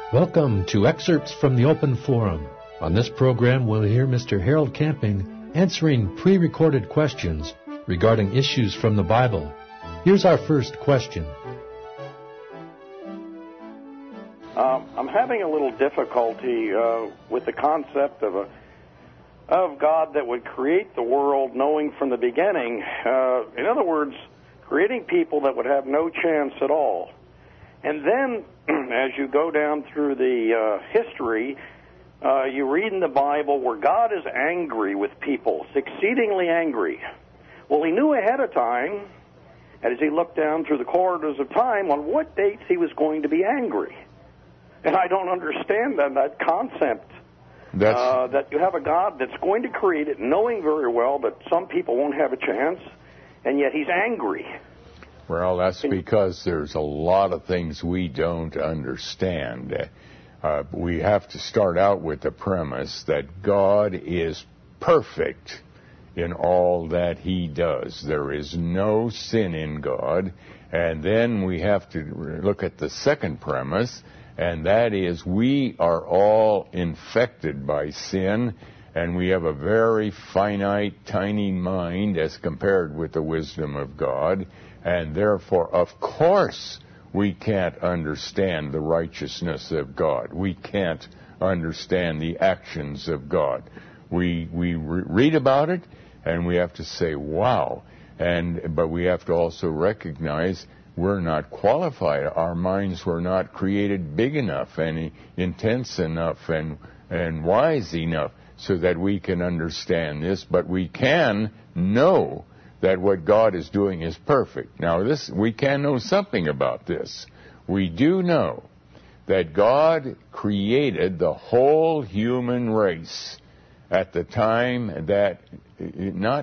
Welcome to Excerpts from the Open Forum. On this program, we'll hear Mr. Harold Camping answering pre-recorded questions regarding issues from the Bible. Here's our first question. I'm having a little difficulty with the concept of God that would create the world knowing from the beginning. In other words, creating people that would have no chance at all. And then, as you go down through the history, you read in the Bible where God is angry with people, exceedingly angry. Well, he knew ahead of time, as he looked down through the corridors of time, on what dates he was going to be angry. And I don't understand that concept, that you have a God that's going to create it, knowing very well that some people won't have a chance, and yet he's angry. Well, that's because there's a lot of things we don't understand. We have to start out with the premise that God is perfect in all that he does. There is no sin in God. And then we have to look at the second premise, and that is we are all infected by sin, and we have a very finite, tiny mind as compared with the wisdom of God. And therefore, of course, we can't understand the righteousness of God. We can't understand the actions of God. We read about it, and we have to say, wow. But we have to also recognize we're not qualified. Our minds were not created big enough and intense enough and wise enough so that we can understand this. But we can know that what God is doing is perfect. Now, we can know something about this. We do know that God created the whole human race at the time that, not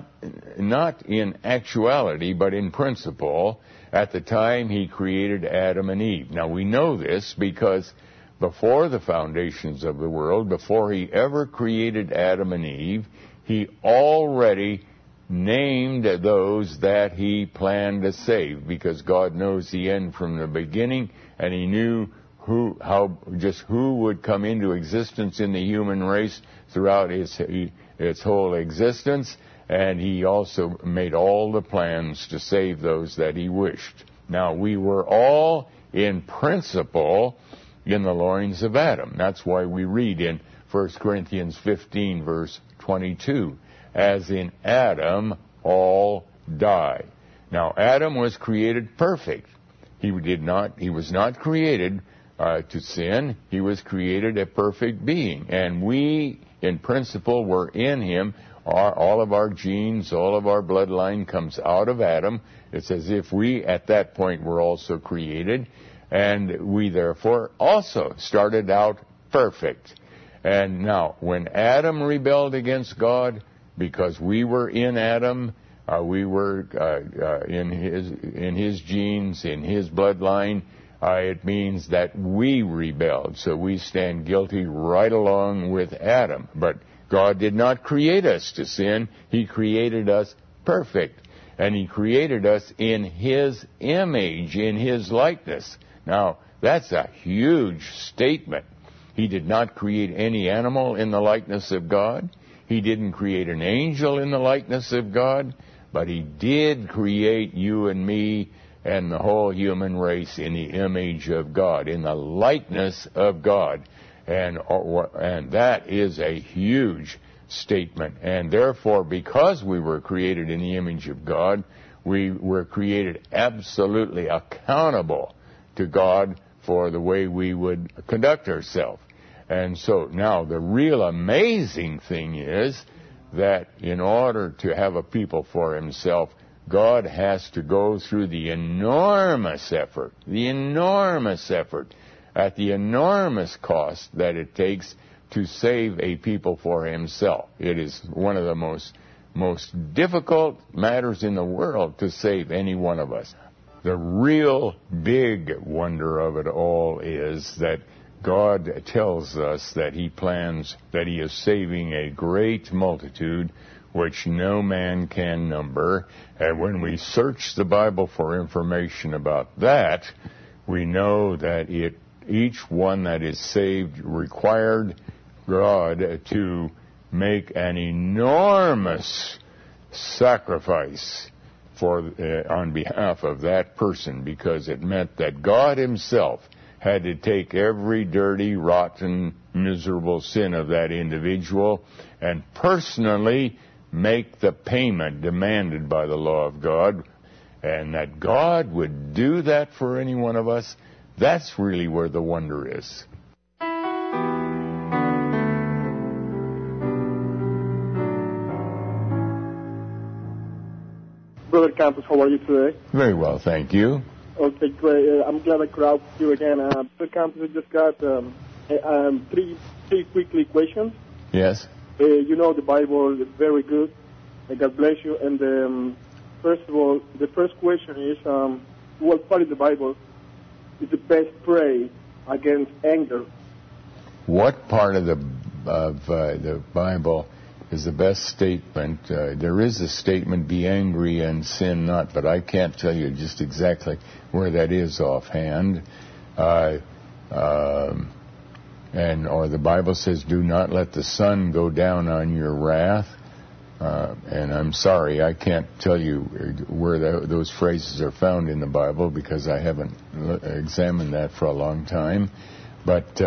in actuality, but in principle, at the time he created Adam and Eve. Now, we know this because before the foundations of the world, before he ever created Adam and Eve, he already named those that he planned to save, because God knows the end from the beginning, and he knew who would come into existence in the human race throughout its whole existence, and he also made all the plans to save those that he wished. Now, we were all in principle in the loins of Adam. That's why we read in 1 Corinthians 15, verse 22, as in Adam all die. Now, Adam was created perfect. He was not created to sin. He was created a perfect being. And we, in principle, were in him. All of our genes, all of our bloodline comes out of Adam. It's as if we, at that point, were also created. And we, therefore, also started out perfect. And now, when Adam rebelled against God, because we were in Adam, we were in his genes, in his bloodline, it means that we rebelled. So we stand guilty right along with Adam. But God did not create us to sin. He created us perfect. And he created us in his image, in his likeness. Now, that's a huge statement. He did not create any animal in the likeness of God. He didn't create an angel in the likeness of God, but he did create you and me and the whole human race in the image of God, in the likeness of God. And that is a huge statement. And therefore, because we were created in the image of God, we were created absolutely accountable to God for the way we would conduct ourselves. And so now the real amazing thing is that in order to have a people for himself, God has to go through the enormous effort, at the enormous cost that it takes to save a people for himself. It is one of the most difficult matters in the world to save any one of us. The real big wonder of it all is that God tells us that he plans, that he is saving a great multitude which no man can number. And when we search the Bible for information about that, we know that it each one that is saved required God to make an enormous sacrifice on behalf of that person, because it meant that God himself had to take every dirty, rotten, miserable sin of that individual and personally make the payment demanded by the law of God. And that God would do that for any one of us, that's really where the wonder is. Brother Campos, how are you today? Very well, thank you. Okay, great. I'm glad I could out with you again. Brother Campos, I just got three quickly questions. Yes. You know the Bible is very good. God bless you. And first of all, the first question is, what part of the Bible is the best pray against anger? What part of the Bible is the best statement? There is a statement, be angry and sin not, but I can't tell you just exactly where that is offhand. Or the Bible says, do not let the sun go down on your wrath. And I'm sorry, I can't tell you where those phrases are found in the Bible, because I haven't examined that for a long time. But,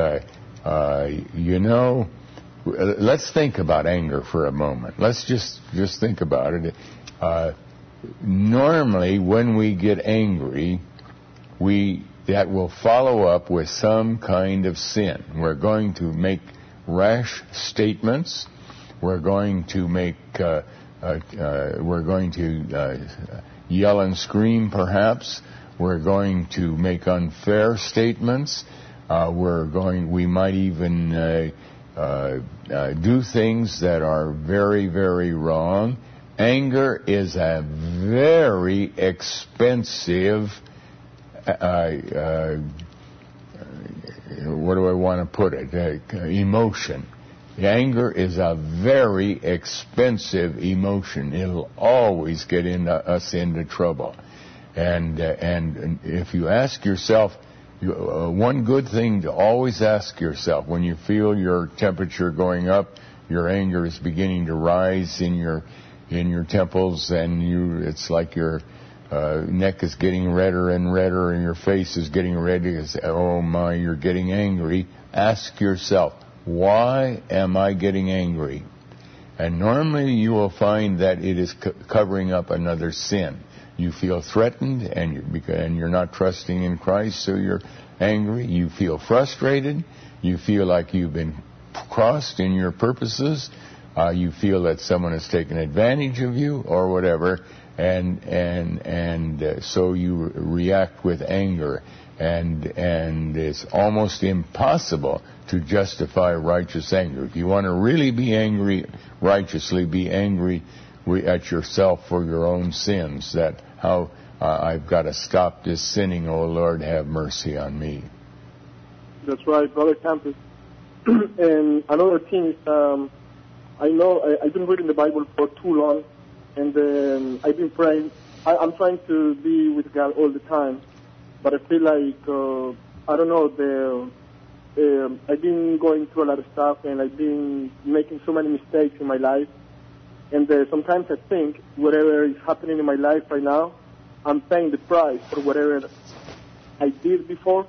let's think about anger for a moment. Let's just think about it. Normally, when we get angry, that will follow up with some kind of sin. We're going to make rash statements. We're going to make. We're going to yell and scream, perhaps. We're going to make unfair statements. We might even do things that are very, very wrong. Anger is a very expensive, what do I want to put it, emotion. Anger is a very expensive emotion. It'll always get us into trouble. And if you ask yourself, one good thing to always ask yourself when you feel your temperature going up, your anger is beginning to rise in your temples, and it's like your neck is getting redder and redder, and your face is getting red because, oh my, you're getting angry. Ask yourself, why am I getting angry? And normally you will find that it is covering up another sin. You feel threatened, and you're not trusting in Christ, so you're angry. You feel frustrated. You feel like you've been crossed in your purposes. You feel that someone has taken advantage of you, or whatever, and so you react with anger. And it's almost impossible to justify righteous anger. If you want to really be angry righteously, be angry at yourself for your own sins. That how I've got to stop this sinning. Oh Lord, have mercy on me. That's right, Brother Campus. And another thing is, I know I've been reading the Bible for too long, and I've been praying. I'm trying to be with God all the time, but I feel like I don't know. I've been going through a lot of stuff, and I've been making so many mistakes in my life. And sometimes I think whatever is happening in my life right now, I'm paying the price for whatever I did before.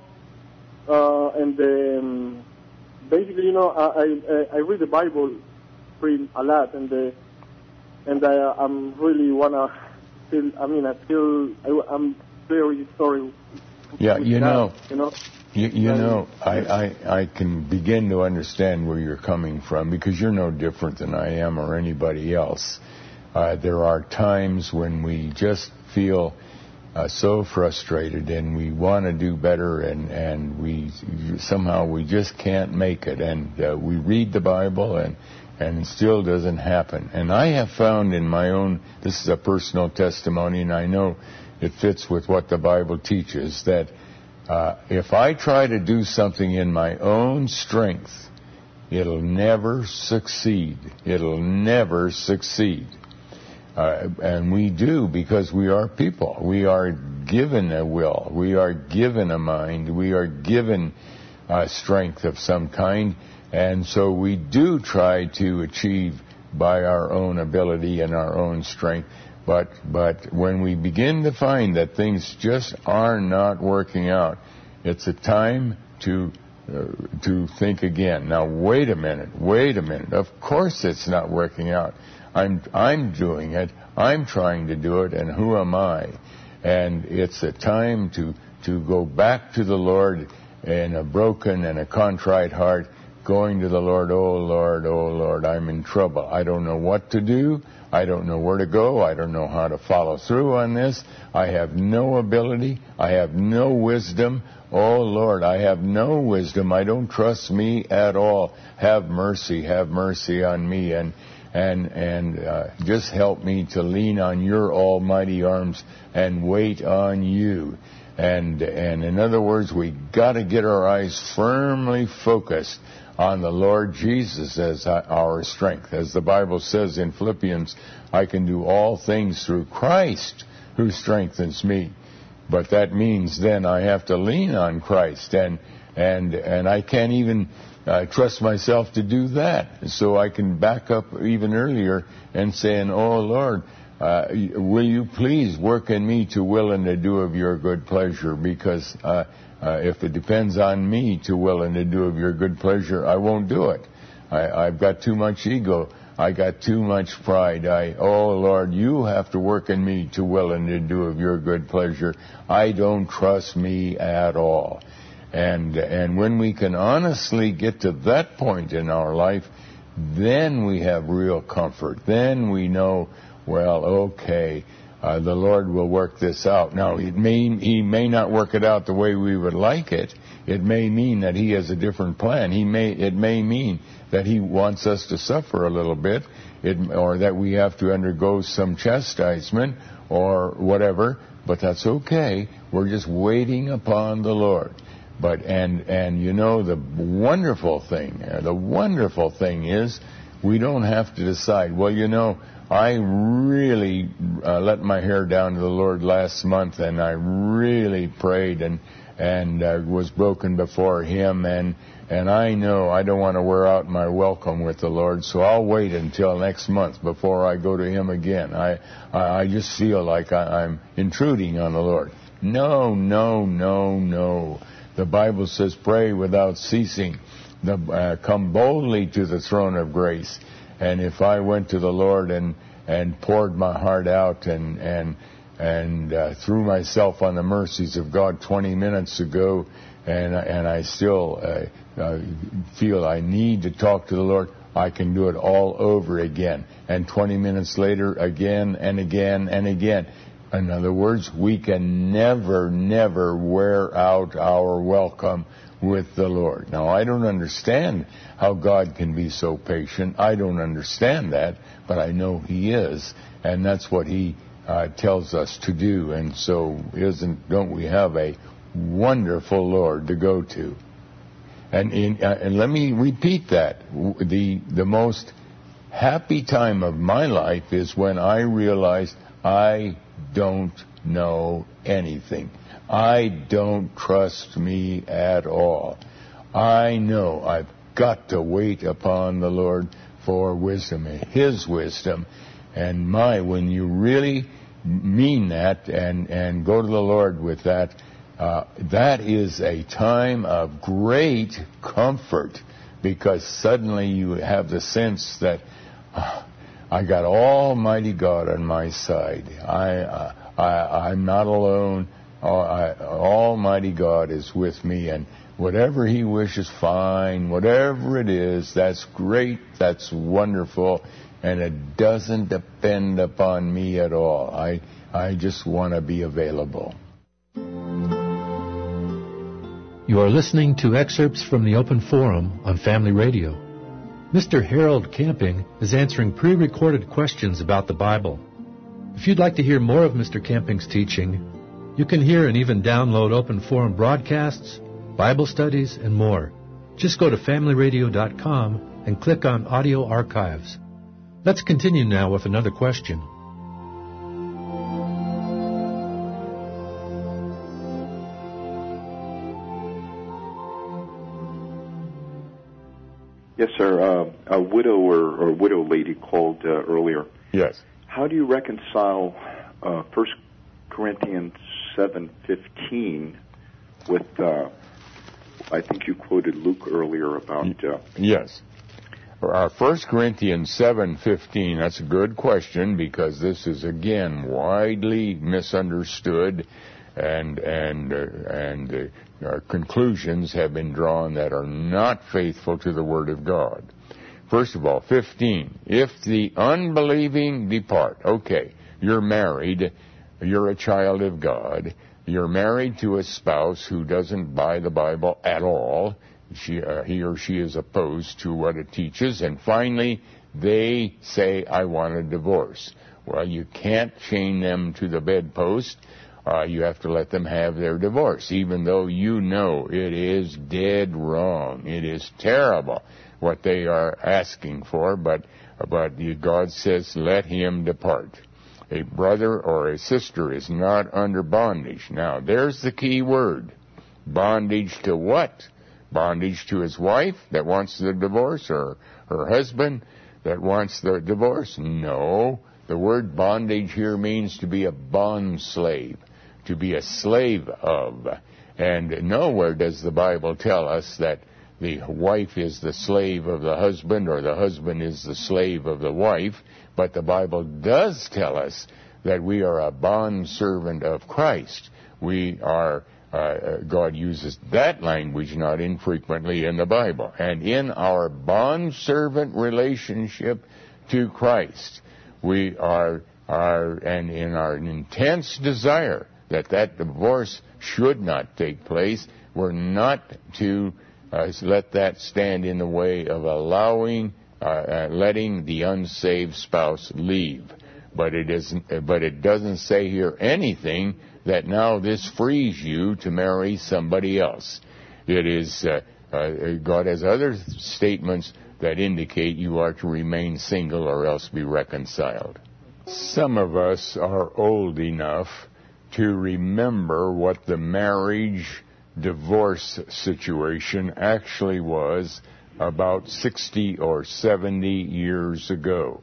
Basically, I read the Bible a lot, and I'm really wanna feel. I mean, I'm very sorry. Yeah, I can begin to understand where you're coming from, because you're no different than I am or anybody else. There are times when we just feel so frustrated, and we want to do better, and we just can't make it, and we read the Bible, and it still doesn't happen. And I have found in my own, this is a personal testimony, and I know it fits with what the Bible teaches, that if I try to do something in my own strength, it'll never succeed. It'll never succeed. And we do, because we are people. We are given a will. We are given a mind. We are given strength of some kind. And so we do try to achieve by our own ability and our own strength. But when we begin to find that things just are not working out, it's a time to think again. Now, wait a minute. Of course it's not working out. I'm doing it. I'm trying to do it, and who am I? And it's a time to go back to the Lord in a broken and a contrite heart, going to the Lord, oh Lord, I'm in trouble. I don't know what to do. I don't know where to go. I don't know how to follow through on this. I have no ability. I have no wisdom. Oh Lord, I have no wisdom. I don't trust me at all. Have mercy on me, and just help me to lean on your almighty arms and wait on you. And in other words, we got to get our eyes firmly focused on the Lord Jesus as our strength. As the Bible says in Philippians, I can do all things through Christ who strengthens me. But that means then I have to lean on Christ, and I can't even trust myself to do that. So I can back up even earlier and saying, oh Lord, will you please work in me to will and to do of your good pleasure? Because if it depends on me to will and to do of your good pleasure, I won't do it. I've got too much ego. I got too much pride. Oh Lord, you have to work in me to will and to do of your good pleasure. I don't trust me at all. And when we can honestly get to that point in our life, then we have real comfort. Then we know, well, okay, the Lord will work this out. Now, He may not work it out the way we would like it. It may mean that He has a different plan. It may mean that He wants us to suffer a little bit, or that we have to undergo some chastisement or whatever. But that's okay. We're just waiting upon the Lord. But and you know, the wonderful thing is we don't have to decide, well, you know, I really let my hair down to the Lord last month, and I really prayed and was broken before Him, and I know I don't want to wear out my welcome with the Lord, so I'll wait until next month before I go to Him again. I just feel like I'm intruding on the Lord. No. The Bible says, pray without ceasing. Come boldly to the throne of grace. And if I went to the Lord and poured my heart out and threw myself on the mercies of God 20 minutes ago, and I still feel I need to talk to the Lord, I can do it all over again. And 20 minutes later, again and again and again. In other words, we can never wear out our welcome with the Lord. Now, I don't understand how God can be so patient. I don't understand that, but I know He is, and that's what He tells us to do. And so, don't we have a wonderful Lord to go to? And let me repeat that: the most happy time of my life is when I realized I don't know anything. I don't trust me at all. I know I've got to wait upon the Lord for wisdom, His wisdom. And when you really mean that and go to the Lord with that, that is a time of great comfort, because suddenly you have the sense that I got Almighty God on my side. I'm not alone. Almighty God is with me, and whatever He wishes, fine. Whatever it is, that's great, that's wonderful, and it doesn't depend upon me at all. I just want to be available. You are listening to excerpts from the Open Forum on Family Radio. Mr. Harold Camping is answering pre-recorded questions about the Bible. If you'd like to hear more of Mr. Camping's teaching, you can hear and even download Open Forum broadcasts, Bible studies, and more. Just go to FamilyRadio.com and click on Audio Archives. Let's continue now with another question. Yes, sir. A widower or widow lady called earlier. Yes. How do you reconcile 1 Corinthians 7:15 with, I think you quoted Luke earlier about... Yes. 1 Corinthians 7:15, that's a good question, because this is, again, widely misunderstood, and conclusions have been drawn that are not faithful to the Word of God. First of all, 15, if the unbelieving depart. Okay, you're married, you're a child of God, you're married to a spouse who doesn't buy the Bible at all, he or she is opposed to what it teaches, and finally they say, I want a divorce. Well, you can't chain them to the bedpost. You have to let them have their divorce, even though you know it is dead wrong. It is terrible what they are asking for, but God says, let him depart. A brother or a sister is not under bondage. Now, there's the key word. Bondage to what? Bondage to his wife that wants the divorce, or her husband that wants the divorce? No. The word bondage here means to be a bond slave, to be a slave of. And nowhere does the Bible tell us that the wife is the slave of the husband or the husband is the slave of the wife, but the Bible does tell us that we are a bondservant of Christ. We are, God uses that language not infrequently in the Bible. And in our bondservant relationship to Christ, we are and in our intense desire that divorce should not take place, we're not to let that stand in the way of allowing, letting the unsaved spouse leave. But it doesn't say here anything that now this frees you to marry somebody else. It is, God has other statements that indicate you are to remain single or else be reconciled. Some of us are old enough to remember what the marriage-divorce situation actually was about 60 or 70 years ago.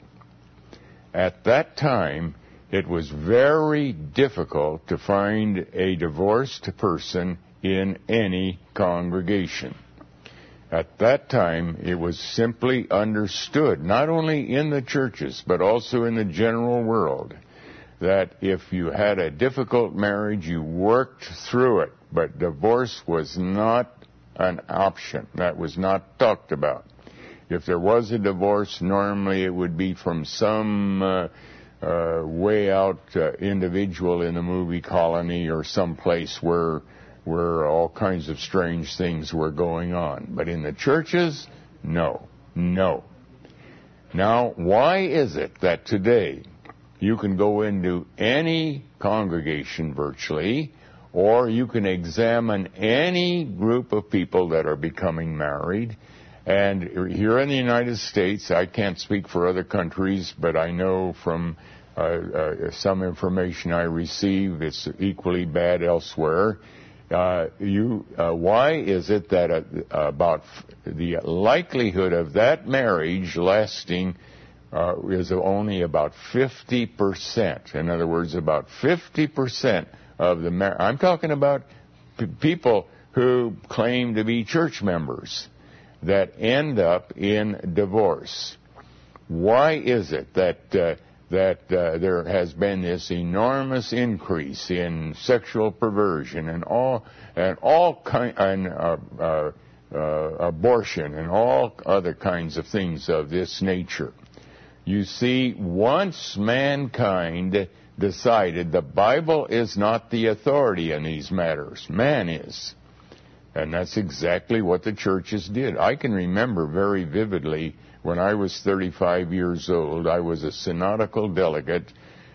At that time, it was very difficult to find a divorced person in any congregation. At that time, it was simply understood, not only in the churches, but also in the general world, that if you had a difficult marriage, you worked through it, but divorce was not an option. That was not talked about. If there was a divorce, normally it would be from some way out individual in the movie colony or someplace where all kinds of strange things were going on. But in the churches, no. Now, why is it that today you can go into any congregation virtually, or you can examine any group of people that are becoming married, and here in the United States, I can't speak for other countries, but I know from some information I receive, it's equally bad elsewhere. Why is it that about the likelihood of that marriage lasting is only about 50%? In other words, about 50% of the I'm talking about people who claim to be church members that end up in divorce. Why is it that there has been this enormous increase in sexual perversion and abortion and all other kinds of things of this nature? You see, once mankind decided the Bible is not the authority in these matters, man is. And that's exactly what the churches did. I can remember very vividly when I was 35 years old, I was a synodical delegate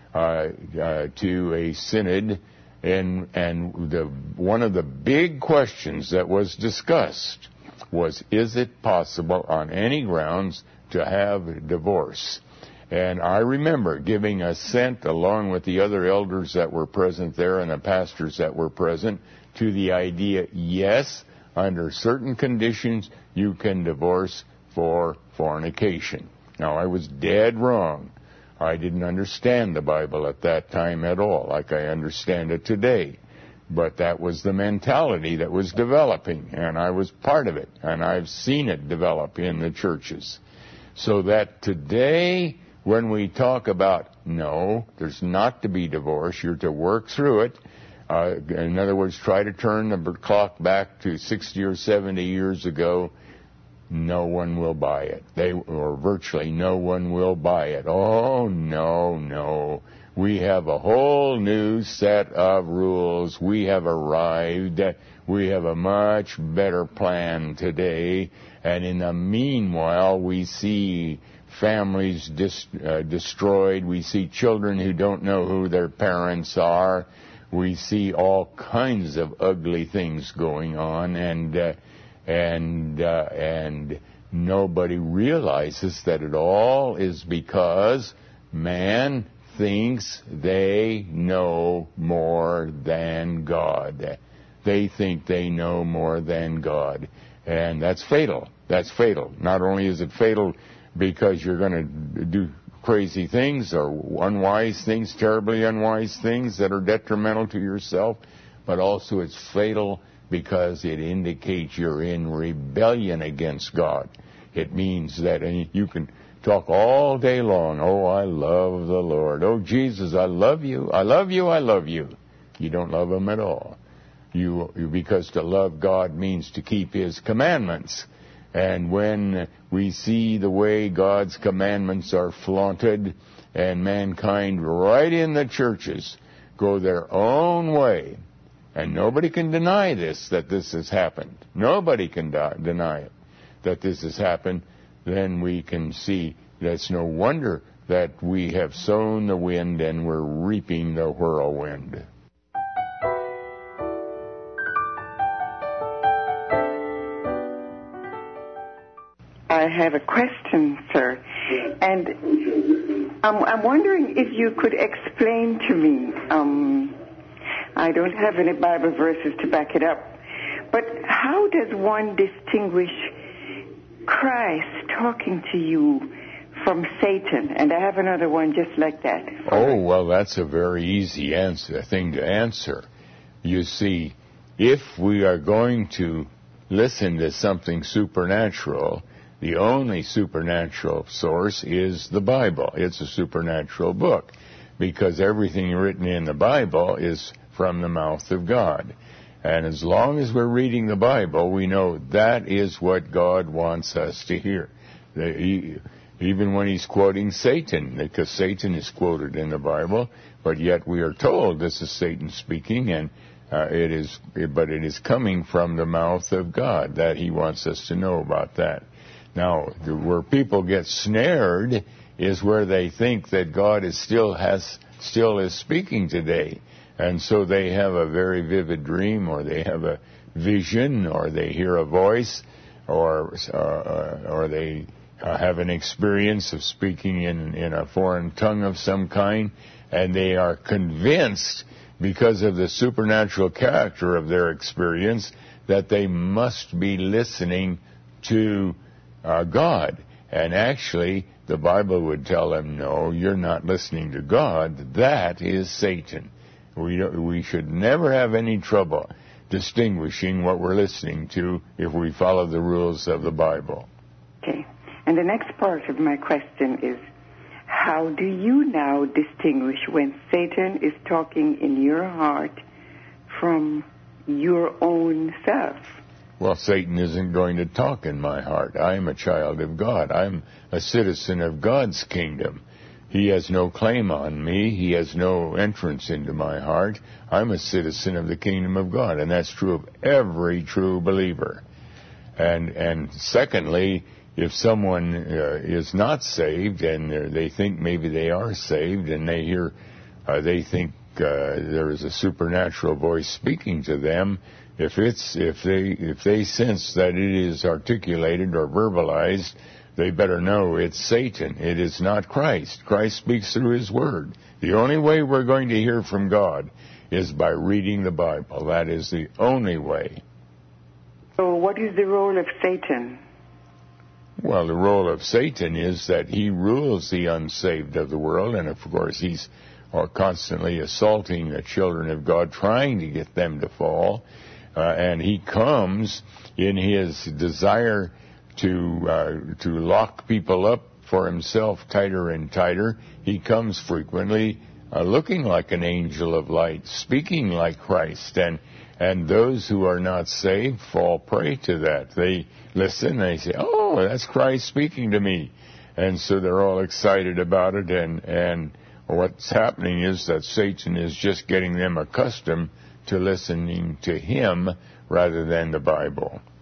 to a synod, and one of the big questions that was discussed was, is it possible on any grounds to have divorce? And I remember giving assent, along with the other elders that were present there and the pastors that were present, to the idea, yes, under certain conditions, you can divorce for fornication. Now, I was dead wrong. I didn't understand the Bible at that time at all, like I understand it today. But that was the mentality that was developing, and I was part of it, and I've seen it develop in the churches. So that today, when we talk about, no, there's not to be divorce, you're to work through it. In other words, try to turn the clock back to 60 or 70 years ago. No one will buy it. Or virtually no one will buy it. Oh, no. We have a whole new set of rules. We have arrived. We have a much better plan today. And in the meanwhile, we see families destroyed. We see children who don't know who their parents are. We see all kinds of ugly things going on, and nobody realizes that it all is because man thinks they know more than God. They think they know more than God. And that's fatal. That's fatal. Not only is it fatal because you're going to do crazy things or unwise things, terribly unwise things that are detrimental to yourself, but also it's fatal because it indicates you're in rebellion against God. It means that you can talk all day long, oh, I love the Lord. Oh, Jesus, I love you. I love you. I love you. You don't love him at all. Because to love God means to keep his commandments. And when we see the way God's commandments are flaunted and mankind right in the churches go their own way, and nobody can deny this, that this has happened. Nobody can deny it, that this has happened. Then we can see that's no wonder that we have sown the wind and we're reaping the whirlwind. I have a question, sir, and I'm wondering if you could explain to me. I don't have any Bible verses to back it up, but how does one distinguish Christ talking to you from Satan? And I have another one just like that. Oh, well, that's a very easy thing to answer. You see, if we are going to listen to something supernatural, the only supernatural source is the Bible. It's a supernatural book because everything written in the Bible is from the mouth of God. And as long as we're reading the Bible, we know that is what God wants us to hear. Even when he's quoting Satan, because Satan is quoted in the Bible, but yet we are told this is Satan speaking, and it is coming from the mouth of God, that he wants us to know about that. Now, where people get snared is where they think that God is still is speaking today. And so they have a very vivid dream, or they have a vision, or they hear a voice, or they have an experience of speaking in a foreign tongue of some kind, and they are convinced, because of the supernatural character of their experience, that they must be listening to God. And actually, the Bible would tell them, no, you're not listening to God. That is Satan. We should never have any trouble distinguishing what we're listening to if we follow the rules of the Bible. Okay. And the next part of my question is, how do you now distinguish when Satan is talking in your heart from your own self? Well, Satan isn't going to talk in my heart. I'm a child of God. I'm a citizen of God's kingdom. He has no claim on me. He has no entrance into my heart. I'm a citizen of the kingdom of God, and that's true of every true believer. And secondly, if someone is not saved and they think maybe they are saved, and they think there is a supernatural voice speaking to them, if they sense that it is articulated or verbalized, they better know it's Satan. It is not Christ. Christ speaks through his word. The only way we're going to hear from God is by reading the Bible. That is the only way. So what is the role of Satan? Well, the role of Satan is that he rules the unsaved of the world, and of course he's constantly assaulting the children of God, trying to get them to fall, and he comes in his desire to lock people up for himself tighter and tighter. He comes frequently looking like an angel of light, speaking like Christ, and those who are not saved fall prey to that. They listen, they say, "Oh, that's Christ speaking to me," and so they're all excited about it, and what's happening is that Satan is just getting them accustomed to listening to him rather than the Bible.